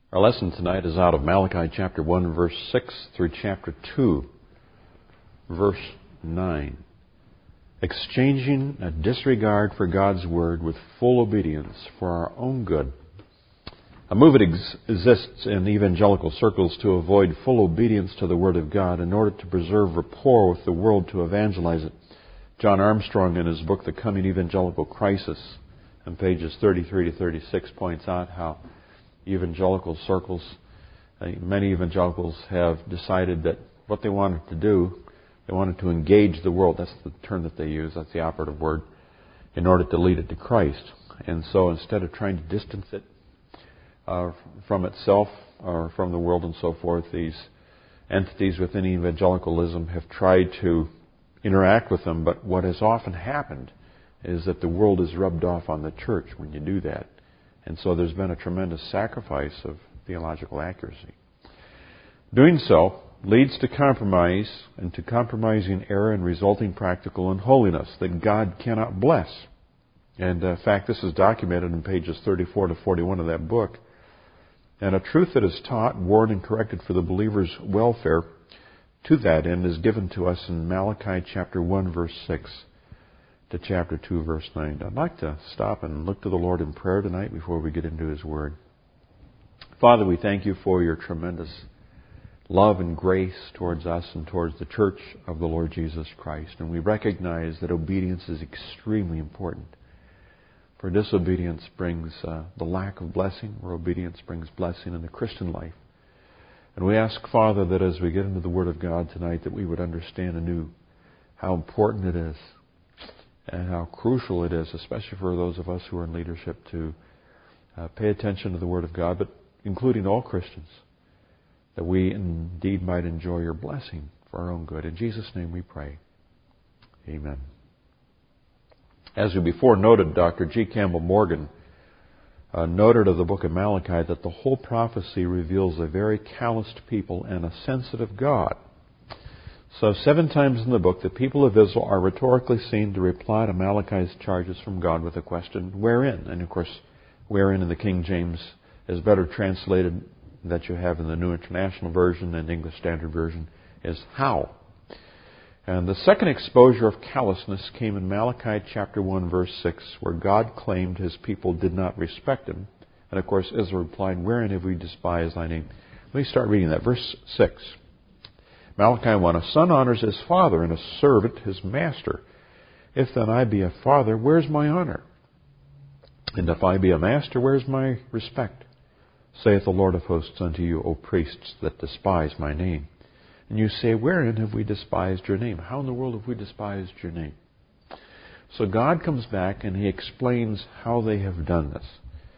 Our lesson tonight is out of Malachi chapter 1, verse 6 through chapter 2, verse 9. Exchanging a disregard for God's Word with full obedience for our own good. A movement exists in evangelical circles to avoid full obedience to the Word of God in order to preserve rapport with the world to evangelize it. John Armstrong, in his book, The Coming Evangelical Crisis, on pages 33 to 36, points out how evangelical circles, many evangelicals have decided that what they wanted to do, they wanted to engage the world. That's the term that they use, that's the operative word, in order to lead it to Christ. And so instead of trying to distance it from itself or from the world and so forth, these entities within evangelicalism have tried to interact with them. But what has often happened is that the world is rubbed off on the church when you do that. And so there's been a tremendous sacrifice of theological accuracy. Doing so leads to compromise and to compromising error and resulting practical unholiness that God cannot bless. And in fact, this is documented in pages 34 to 41 of that book. And a truth that is taught, warned, and corrected for the believer's welfare to that end is given to us in Malachi chapter 1, verse 6 to chapter 2, verse 9. I'd like to stop and look to the Lord in prayer tonight before we get into His Word. Father, we thank You for Your tremendous love and grace towards us and towards the church of the Lord Jesus Christ. And we recognize that obedience is extremely important. For disobedience brings the lack of blessing, where obedience brings blessing in the Christian life. And we ask, Father, that as we get into the Word of God tonight, that we would understand anew how important it is and how crucial it is, especially for those of us who are in leadership, to pay attention to the Word of God, but including all Christians, that we indeed might enjoy Your blessing for our own good. In Jesus' name we pray. Amen. As we before noted, Dr. G. Campbell Morgan noted of the book of Malachi that the whole prophecy reveals a very calloused people and a sensitive God. So 7 times in the book, the people of Israel are rhetorically seen to reply to Malachi's charges from God with a question, wherein? And of course, wherein in the King James is better translated that you have in the New International Version and English Standard Version is how. And the second exposure of callousness came in Malachi chapter 1, verse 6, where God claimed His people did not respect Him. And of course, Israel replied, wherein have we despised Thy name? Let me start reading that. Verse 6. Malachi 1, a son honors his father, and a servant his master. If then I be a father, where's my honor? And if I be a master, where's my respect? Saith the Lord of hosts unto you, O priests that despise my name. And you say, wherein have we despised Your name? How in the world have we despised Your name? So God comes back and He explains how they have done this.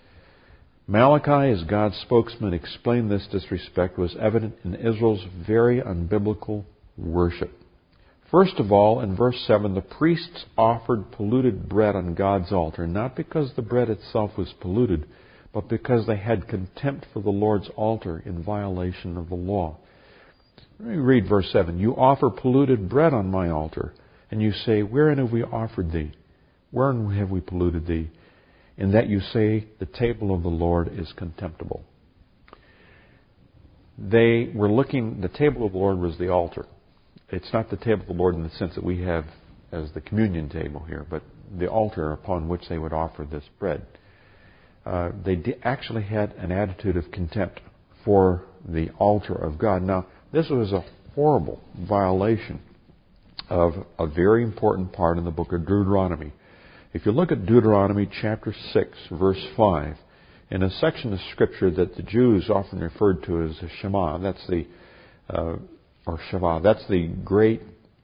Malachi, as God's spokesman, explained this disrespect was evident in Israel's very unbiblical worship. First of all, in verse 7, the priests offered polluted bread on God's altar, not because the bread itself was polluted, but because they had contempt for the Lord's altar in violation of the law. Let me read verse 7. You offer polluted bread on my altar, and you say, wherein have we offered thee? Wherein have we polluted thee? In that you say, the table of the Lord is contemptible. They were looking, the table of the Lord was the altar. It's not the table of the Lord in the sense that we have as the communion table here, but the altar upon which they would offer this bread. They actually had an attitude of contempt for the altar of God. Now, this was a horrible violation of a very important part in the book of Deuteronomy. If you look at Deuteronomy chapter 6, verse 5, in a section of Scripture that the Jews often referred to as the Shema, that's the great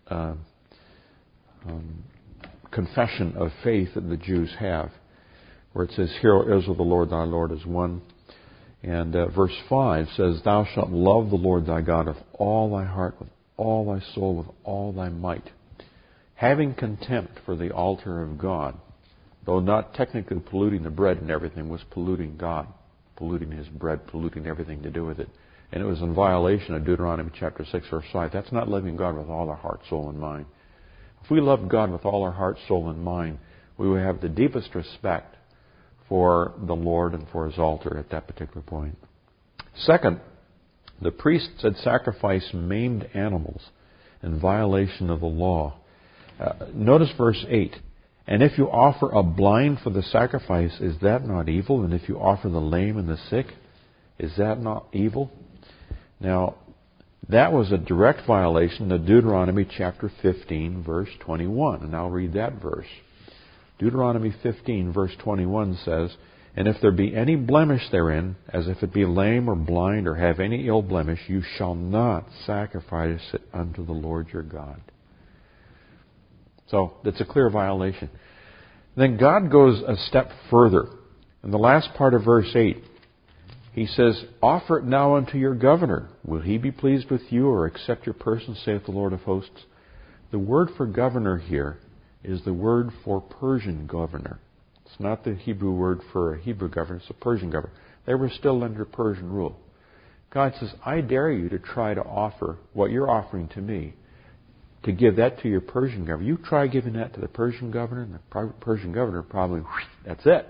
confession of faith that the Jews have, where it says, Hear, O Israel, the Lord thy Lord is one. And verse 5 says, Thou shalt love the Lord thy God with all thy heart, with all thy soul, with all thy might. Having contempt for the altar of God, though not technically polluting the bread and everything, was polluting God, polluting His bread, polluting everything to do with it. And it was in violation of Deuteronomy chapter 6, verse 5. That's not loving God with all our heart, soul, and mind. If we loved God with all our heart, soul, and mind, we would have the deepest respect for the Lord and for His altar at that particular point. Second, the priests had sacrificed maimed animals in violation of the law. Notice verse 8. And if you offer a blind for the sacrifice, is that not evil? And if you offer the lame and the sick, is that not evil? Now, that was a direct violation of Deuteronomy chapter 15, verse 21. And I'll read that verse. Deuteronomy 15, verse 21 says, And if there be any blemish therein, as if it be lame or blind or have any ill blemish, you shall not sacrifice it unto the Lord your God. So, that's a clear violation. Then God goes a step further. In the last part of verse 8, He says, Offer it now unto your governor. Will he be pleased with you or accept your person, saith the Lord of hosts? The word for governor here is the word for Persian governor. It's not the Hebrew word for a Hebrew governor, it's a Persian governor. They were still under Persian rule. God says, I dare you to try to offer what you're offering to me, to give that to your Persian governor. You try giving that to the Persian governor, and the Persian governor probably, that's it.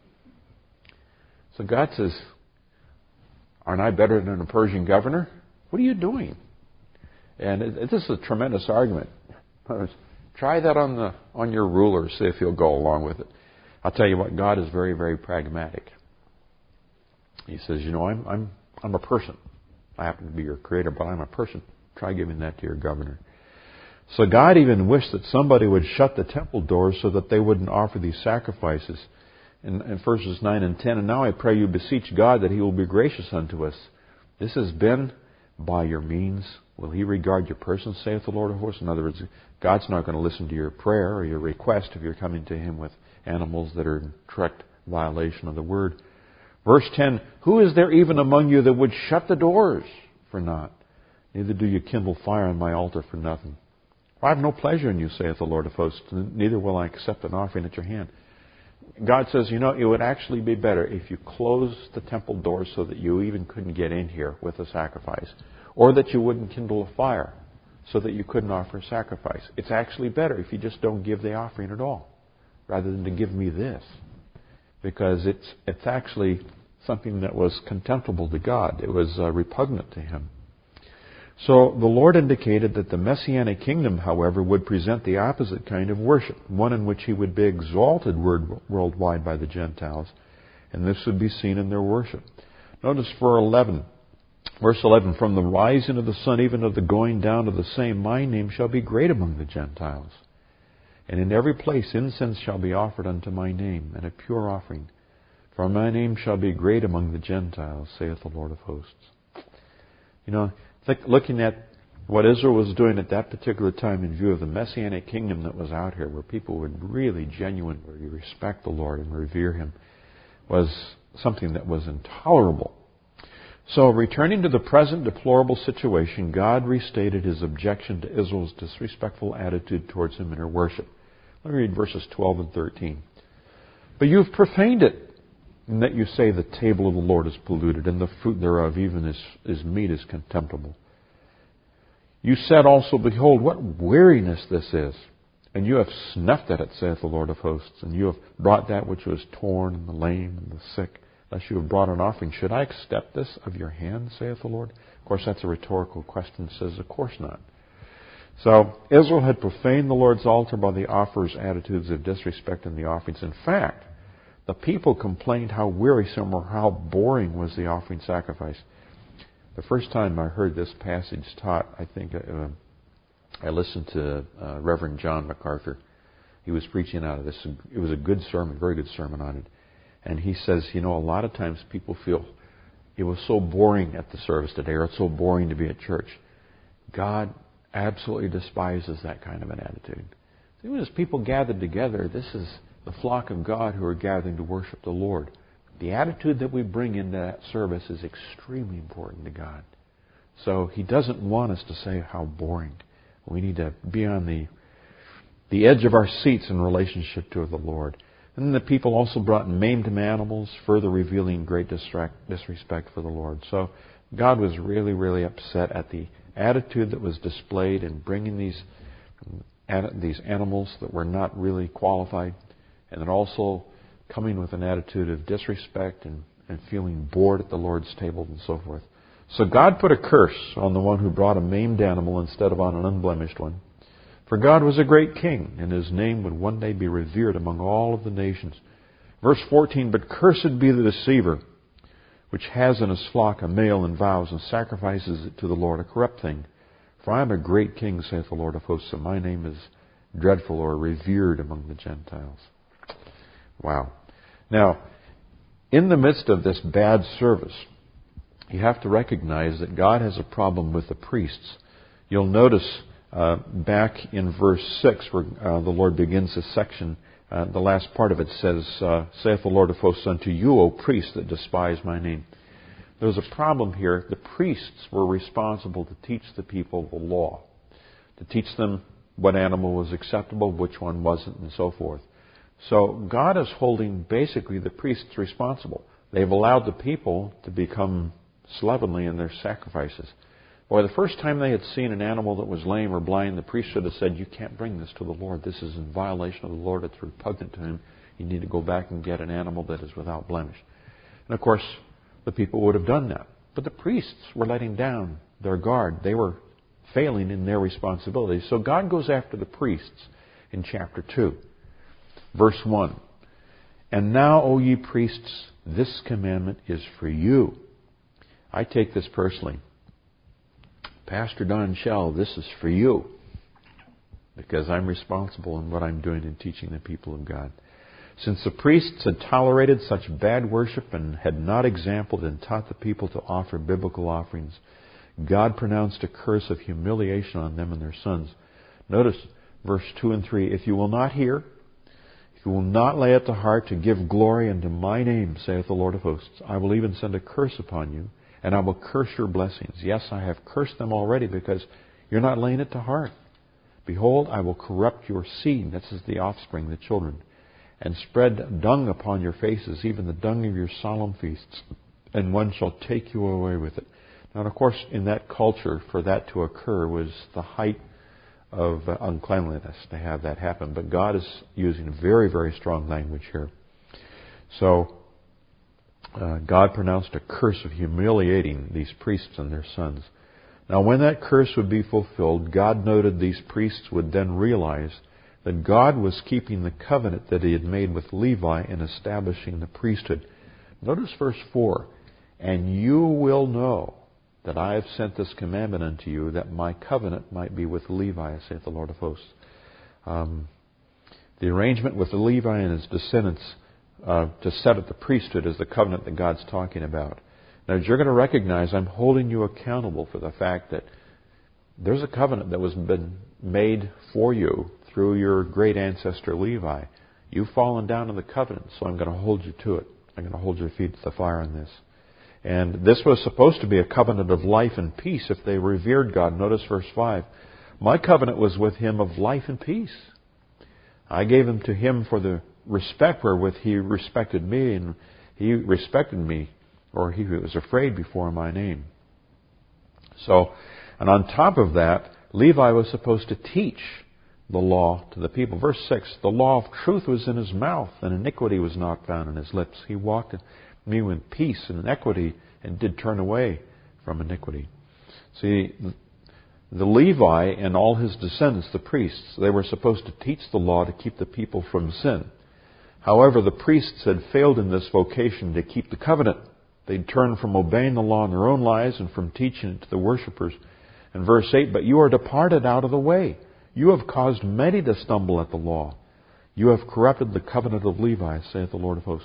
So God says, aren't I better than a Persian governor? What are you doing? And this is a tremendous argument. Try that on your ruler, see if he'll go along with it. I'll tell you what, God is very, very pragmatic. He says, I'm a person. I happen to be your creator, but I'm a person. Try giving that to your governor. So God even wished that somebody would shut the temple doors so that they wouldn't offer these sacrifices. In verses 9 and 10, And now I pray you beseech God that He will be gracious unto us. This has been by your means. Will He regard your person, saith the Lord of hosts? In other words, God's not going to listen to your prayer or your request if you're coming to Him with animals that are in direct violation of the Word. Verse 10, Who is there even among you that would shut the doors for naught? Neither do you kindle fire on my altar for nothing. I have no pleasure in you, saith the Lord of hosts, neither will I accept an offering at your hand. God says, it would actually be better if you closed the temple doors so that you even couldn't get in here with a sacrifice, or that you wouldn't kindle a fire so that you couldn't offer a sacrifice. It's actually better if you just don't give the offering at all, rather than to give me this, because it's actually something that was contemptible to God. It was repugnant to Him. So the Lord indicated that the Messianic kingdom, however, would present the opposite kind of worship, one in which He would be exalted worldwide by the Gentiles, and this would be seen in their worship. Notice verse 11, From the rising of the sun even of the going down of the same, my name shall be great among the Gentiles. And in every place incense shall be offered unto my name, and a pure offering. For my name shall be great among the Gentiles, saith the Lord of hosts. Looking at what Israel was doing at that particular time in view of the Messianic kingdom that was out here, where people would really genuinely respect the Lord and revere Him, was something that was intolerable. So, returning to the present deplorable situation, God restated His objection to Israel's disrespectful attitude towards Him in her worship. Let me read verses 12 and 13. But you have profaned it, in that you say the table of the Lord is polluted, and the fruit thereof, even his meat, is contemptible. You said also, Behold, what weariness this is! And you have snuffed at it, saith the Lord of hosts, and you have brought that which was torn, and the lame, and the sick, lest you have brought an offering. Should I accept this of your hand, saith the Lord? Of course, that's a rhetorical question. It says, of course not. So, Israel had profaned the Lord's altar by the offerers' attitudes of disrespect in the offerings. In fact, the people complained how wearisome or how boring was the offering sacrifice. The first time I heard this passage taught, I think I listened to Reverend John MacArthur. He was preaching out of this. It was a good sermon, very good sermon on it. And he says, a lot of times people feel it was so boring at the service today, or it's so boring to be at church. God absolutely despises that kind of an attitude. Even as people gathered together, this is the flock of God who are gathering to worship the Lord. The attitude that we bring into that service is extremely important to God. So He doesn't want us to say how boring. We need to be on the edge of our seats in relationship to the Lord. And then the people also brought maimed animals, further revealing great disrespect for the Lord. So God was really, really upset at the attitude that was displayed in bringing these animals that were not really qualified, and then also coming with an attitude of disrespect and and feeling bored at the Lord's table and so forth. So God put a curse on the one who brought a maimed animal instead of on an unblemished one. For God was a great king, and His name would one day be revered among all of the nations. Verse 14, but cursed be the deceiver, which has in his flock a male and vows and sacrifices it to the Lord, a corrupt thing. For I am a great king, saith the Lord of hosts, and my name is dreadful or revered among the Gentiles. Wow. Now, in the midst of this bad service, you have to recognize that God has a problem with the priests. You'll notice back in verse 6 where the Lord begins this section, the last part of it says, saith the Lord of hosts unto you, O priests that despise my name. There's a problem here. The priests were responsible to teach the people the law, to teach them what animal was acceptable, which one wasn't, and so forth. So God is holding basically the priests responsible. They've allowed the people to become slovenly in their sacrifices. Boy, the first time they had seen an animal that was lame or blind, the priest should have said, you can't bring this to the Lord. This is in violation of the Lord. It's repugnant to Him. You need to go back and get an animal that is without blemish. And of course, the people would have done that. But the priests were letting down their guard. They were failing in their responsibilities. So God goes after the priests in chapter 2. Verse 1. And now, O ye priests, this commandment is for you. I take this personally. Pastor Don Shell, this is for you. Because I'm responsible in what I'm doing in teaching the people of God. Since the priests had tolerated such bad worship and had not exampled and taught the people to offer biblical offerings, God pronounced a curse of humiliation on them and their sons. Notice verse 2 and 3. If you will not hear, if you will not lay it to heart to give glory unto my name, saith the Lord of hosts, I will even send a curse upon you, and I will curse your blessings. Yes, I have cursed them already because you're not laying it to heart. Behold, I will corrupt your seed, this is the offspring, the children, and spread dung upon your faces, even the dung of your solemn feasts, and one shall take you away with it. Now, of course, in that culture, for that to occur was the height of uncleanliness to have that happen. But God is using very, very strong language here. So, God pronounced a curse of humiliating these priests and their sons. Now, when that curse would be fulfilled, God noted these priests would then realize that God was keeping the covenant that He had made with Levi in establishing the priesthood. Notice verse 4. And you will know that I have sent this commandment unto you, that my covenant might be with Levi, saith the Lord of hosts. The arrangement with Levi and his descendants to set up the priesthood is the covenant that God's talking about. Now, as you're going to recognize, I'm holding you accountable for the fact that there's a covenant that was been made for you through your great ancestor Levi. You've fallen down in the covenant, so I'm going to hold you to it. I'm going to hold your feet to the fire on this. And this was supposed to be a covenant of life and peace if they revered God. Notice verse 5. My covenant was with him of life and peace. I gave him to him for the respect wherewith he respected me, and he respected me, or he was afraid before my name. So, and on top of that, Levi was supposed to teach the law to the people. Verse 6, the law of truth was in his mouth, and iniquity was not found in his lips. He walked me with peace and equity, and did turn away from iniquity. See, the Levi and all his descendants, the priests, they were supposed to teach the law to keep the people from sin. However, the priests had failed in this vocation to keep the covenant. They'd turned from obeying the law in their own lives and from teaching it to the worshippers. In verse 8, but you are departed out of the way. You have caused many to stumble at the law. You have corrupted the covenant of Levi, saith the Lord of hosts.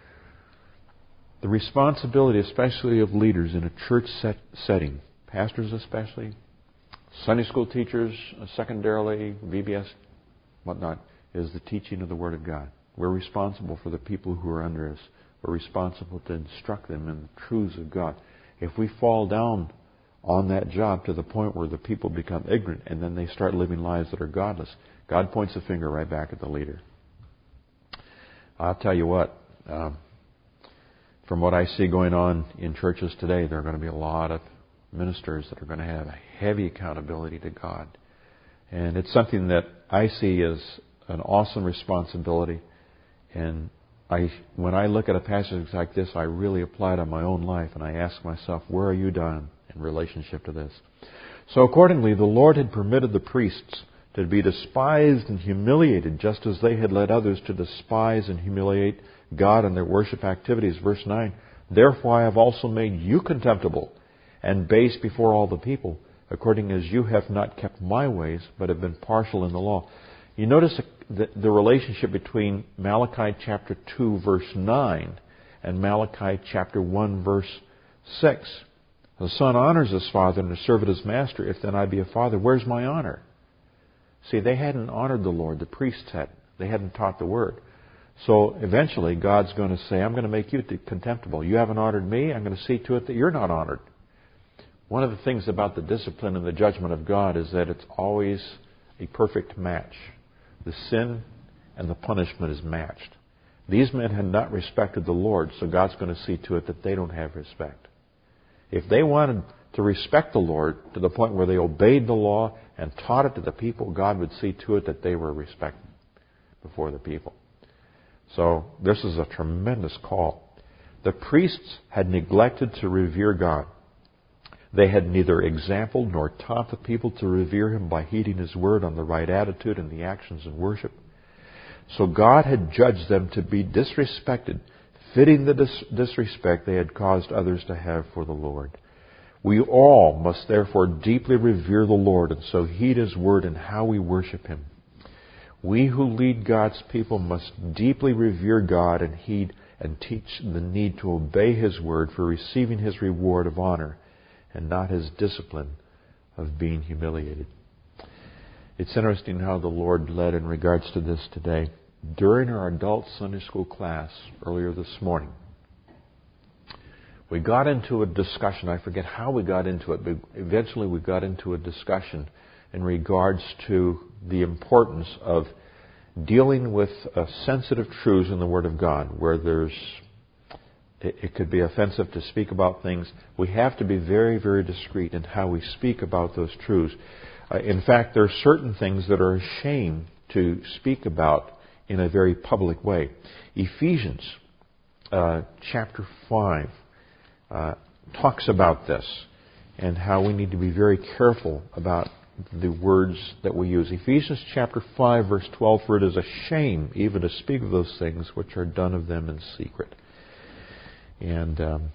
The responsibility, especially of leaders in a church setting, pastors especially, Sunday school teachers, secondarily, VBS, whatnot, is the teaching of the Word of God. We're responsible for the people who are under us. We're responsible to instruct them in the truths of God. If we fall down on that job to the point where the people become ignorant and then they start living lives that are godless, God points a finger right back at the leader. I'll tell you what, from what I see going on in churches today, there are going to be a lot of ministers that are going to have a heavy accountability to God. And it's something that I see as an awesome responsibility. And when I look at a passage like this, I really apply it on my own life, and I ask myself, where are you, Don, in relationship to this? So accordingly, the Lord had permitted the priests to be despised and humiliated, just as they had led others to despise and humiliate God in their worship activities. Verse 9, therefore I have also made you contemptible and base before all the people, according as you have not kept my ways, but have been partial in the law. You notice the relationship between Malachi chapter 2, verse 9, and Malachi chapter 1, verse 6. The son honors his father and the servant his master. If then I be a father, where's my honor? See, they hadn't honored the Lord. The priests hadn't. They hadn't taught the word. So eventually God's going to say, I'm going to make you contemptible. You haven't honored me. I'm going to see to it that you're not honored. One of the things about the discipline and the judgment of God is that it's always a perfect match. The sin and the punishment is matched. These men had not respected the Lord, so God's going to see to it that they don't have respect. If they wanted to respect the Lord to the point where they obeyed the law and taught it to the people, God would see to it that they were respected before the people. So this is a tremendous call. The priests had neglected to revere God. They had neither exampled nor taught the people to revere Him by heeding His word on the right attitude and the actions of worship. So God had judged them to be disrespected, fitting the disrespect they had caused others to have for the Lord. We all must therefore deeply revere the Lord and so heed His word in how we worship Him. We who lead God's people must deeply revere God and heed and teach the need to obey His word for receiving His reward of honor and not His discipline of being humiliated. It's interesting how the Lord led in regards to this today. During our adult Sunday school class earlier this morning, we got into a discussion. I forget how we got into it, but eventually we got into a discussion in regards to the importance of dealing with sensitive truths in the Word of God, where it could be offensive to speak about things. We have to be very, very discreet in how we speak about those truths. In fact, there are certain things that are a shame to speak about in a very public way. Ephesians chapter 5 talks about this and how we need to be very careful about the words that we use. Ephesians chapter 5 verse 12, for it is a shame even to speak of those things which are done of them in secret. And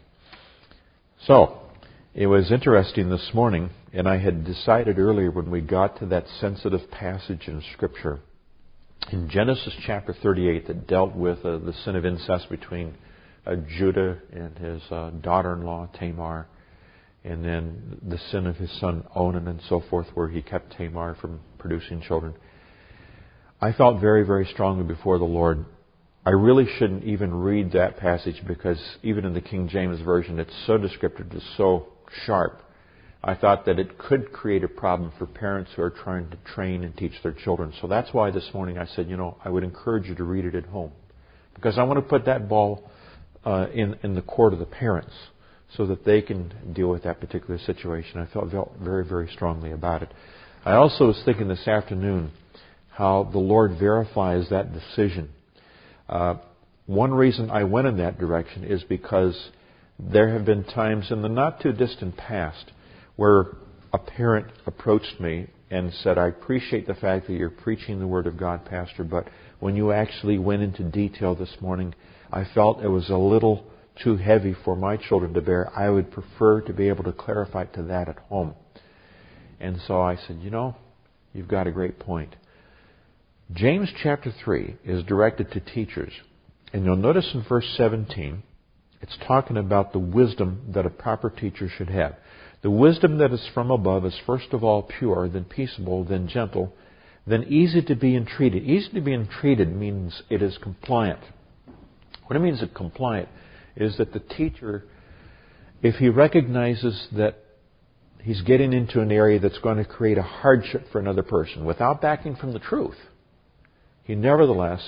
so it was interesting this morning, and I had decided earlier when we got to that sensitive passage in Scripture in Genesis chapter 38 that dealt with the sin of incest between Judah and his daughter-in-law Tamar, and then the sin of his son Onan and so forth, where he kept Tamar from producing children. I felt very, very strongly before the Lord. I really shouldn't even read that passage because even in the King James Version, it's so descriptive, it's so sharp. I thought that it could create a problem for parents who are trying to train and teach their children. So that's why this morning I said, I would encourage you to read it at home. Because I want to put that ball in the court of the parents so that they can deal with that particular situation. I felt very, very strongly about it. I also was thinking this afternoon how the Lord verifies that decision. One reason I went in that direction is because there have been times in the not too distant past where a parent approached me and said, I appreciate the fact that you're preaching the Word of God, Pastor, but when you actually went into detail this morning, I felt it was a little too heavy for my children to bear. I would prefer to be able to clarify to that at home. And so I said, you've got a great point. James chapter 3 is directed to teachers. And you'll notice in verse 17, it's talking about the wisdom that a proper teacher should have. The wisdom that is from above is first of all pure, then peaceable, then gentle, then easy to be entreated. Easy to be entreated means it is compliant. What it means it's compliant is that the teacher, if he recognizes that he's getting into an area that's going to create a hardship for another person without backing from the truth, he nevertheless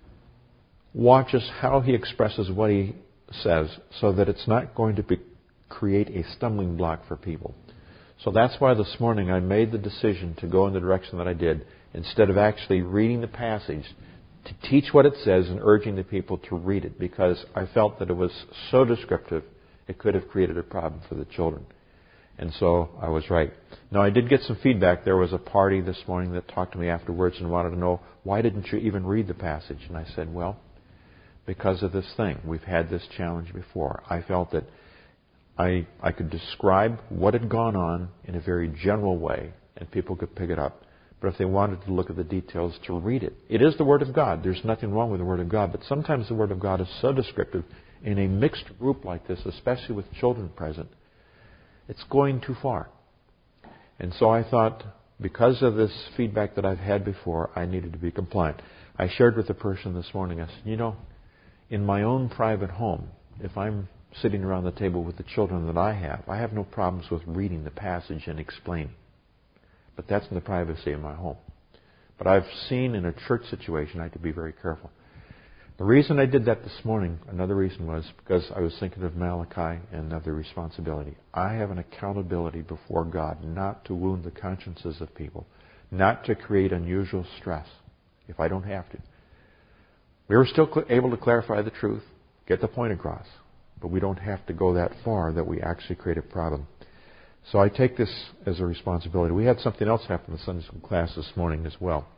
watches how he expresses what he says so that it's not going to create a stumbling block for people. So that's why this morning I made the decision to go in the direction that I did. Instead of actually reading the passage, to teach what it says and urging the people to read it, because I felt that it was so descriptive it could have created a problem for the children. And so I was right. Now, I did get some feedback. There was a party this morning that talked to me afterwards and wanted to know, why didn't you even read the passage? And I said, well, because of this thing. We've had this challenge before. I felt that I could describe what had gone on in a very general way, and people could pick it up. But if they wanted to look at the details, to read it. It is the Word of God. There's nothing wrong with the Word of God. But sometimes the Word of God is so descriptive in a mixed group like this, especially with children present, it's going too far. And so I thought, because of this feedback that I've had before, I needed to be compliant. I shared with a person this morning, I said, in my own private home, if I'm sitting around the table with the children that I have no problems with reading the passage and explaining. But that's in the privacy of my home. But I've seen in a church situation, I have to be very careful. The reason I did that this morning, another reason was because I was thinking of Malachi and of the responsibility. I have an accountability before God not to wound the consciences of people, not to create unusual stress if I don't have to. We were still able to clarify the truth, get the point across, but we don't have to go that far that we actually create a problem. So I take this as a responsibility. We had something else happen in the Sunday school class this morning as well.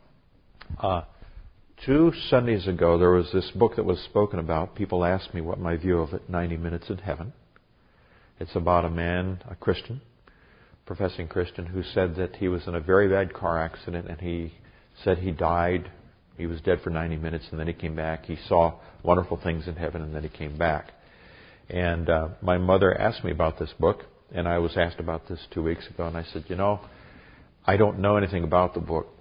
2 Sundays ago, there was this book that was spoken about. People asked me what my view of it, 90 Minutes in Heaven. It's about a man, a Christian, professing Christian, who said that he was in a very bad car accident and he said he died. He was dead for 90 minutes and then he came back. He saw wonderful things in heaven and then he came back. And my mother asked me about this book, and I was asked about this 2 weeks ago, and I said, I don't know anything about the book,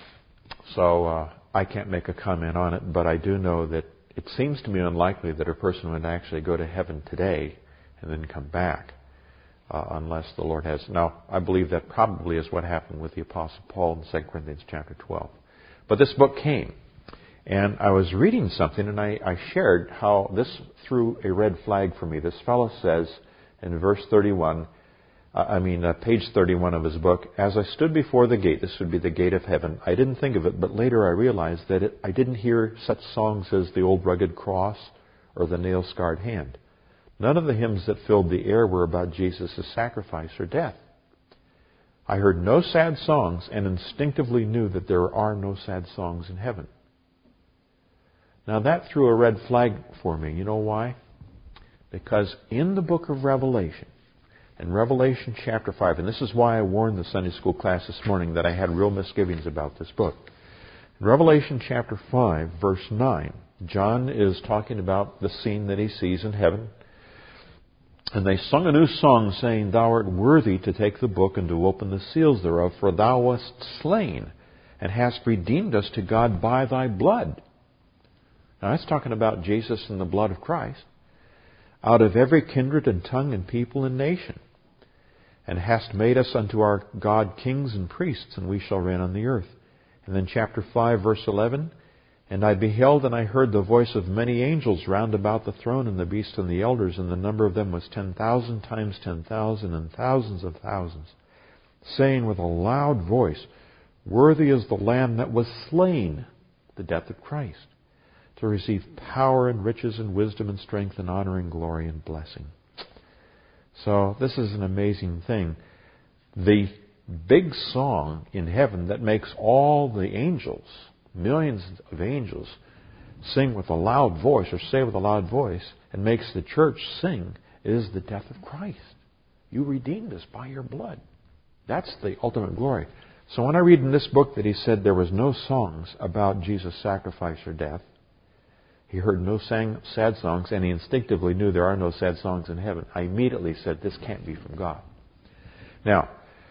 so I can't make a comment on it, but I do know that it seems to me unlikely that a person would actually go to heaven today and then come back, unless the Lord has. Now, I believe that probably is what happened with the Apostle Paul in 2 Corinthians chapter 12. But this book came, and I was reading something, and I shared how this threw a red flag for me. This fellow says in verse 31, page 31 of his book, as I stood before the gate, this would be the gate of heaven, I didn't think of it, but later I realized that I didn't hear such songs as the old rugged cross or the nail-scarred hand. None of the hymns that filled the air were about Jesus' sacrifice or death. I heard no sad songs and instinctively knew that there are no sad songs in heaven. Now that threw a red flag for me. You know why? Because in the book of Revelation, in Revelation chapter 5, and this is why I warned the Sunday school class this morning that I had real misgivings about this book. In Revelation chapter 5, verse 9, John is talking about the scene that he sees in heaven. And they sung a new song, saying, Thou art worthy to take the book and to open the seals thereof, for thou wast slain, and hast redeemed us to God by thy blood. Now that's talking about Jesus and the blood of Christ. Out of every kindred and tongue and people and nation. And hast made us unto our God kings and priests, and we shall reign on the earth. And then chapter 5, verse 11, And I beheld and I heard the voice of many angels round about the throne and the beast and the elders, and the number of them was 10,000 times 10,000 and thousands of thousands, saying with a loud voice, Worthy is the Lamb that was slain, the death of Christ, to receive power and riches and wisdom and strength and honor and glory and blessing. So this is an amazing thing. The big song in heaven that makes all the angels, millions of angels, sing with a loud voice or say with a loud voice and makes the church sing is the death of Christ. You redeemed us by your blood. That's the ultimate glory. So when I read in this book that he said there was no songs about Jesus' sacrifice or death, he heard no sad songs, and he instinctively knew there are no sad songs in heaven, I immediately said, this can't be from God. Now,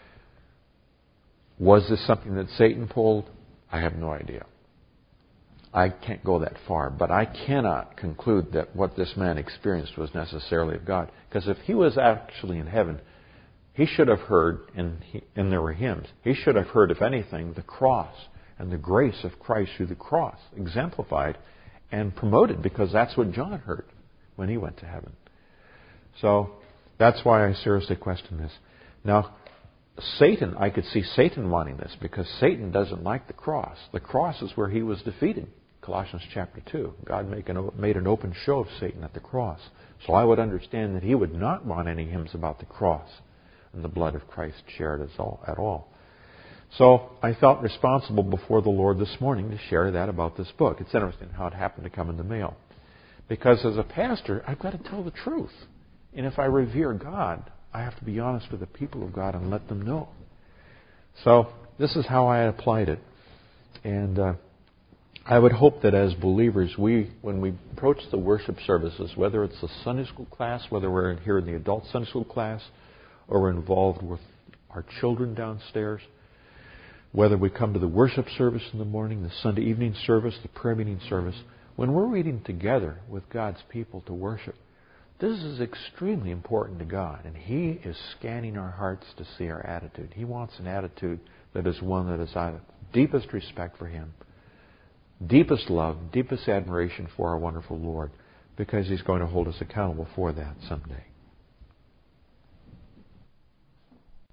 was this something that Satan pulled? I have no idea. I can't go that far, but I cannot conclude that what this man experienced was necessarily of God. Because if he was actually in heaven, he should have heard, and there were hymns, he should have heard, if anything, the cross and the grace of Christ through the cross exemplified and promoted, because that's what John heard when he went to heaven. So that's why I seriously question this. Now, Satan, I could see Satan wanting this, because Satan doesn't like the cross. The cross is where he was defeated. Colossians chapter 2. God made an open show of Satan at the cross. So I would understand that he would not want any hymns about the cross and the blood of Christ shared at all. So I felt responsible before the Lord this morning to share that about this book. It's interesting how it happened to come in the mail. Because as a pastor, I've got to tell the truth. And if I revere God, I have to be honest with the people of God and let them know. So this is how I applied it. And I would hope that as believers, when we approach the worship services, whether it's a Sunday school class, whether we're here in the adult Sunday school class, or we're involved with our children downstairs, whether we come to the worship service in the morning, the Sunday evening service, the prayer meeting service, when we're reading together with God's people to worship, this is extremely important to God. And He is scanning our hearts to see our attitude. He wants an attitude that is one that is out of deepest respect for Him, deepest love, deepest admiration for our wonderful Lord, because He's going to hold us accountable for that someday.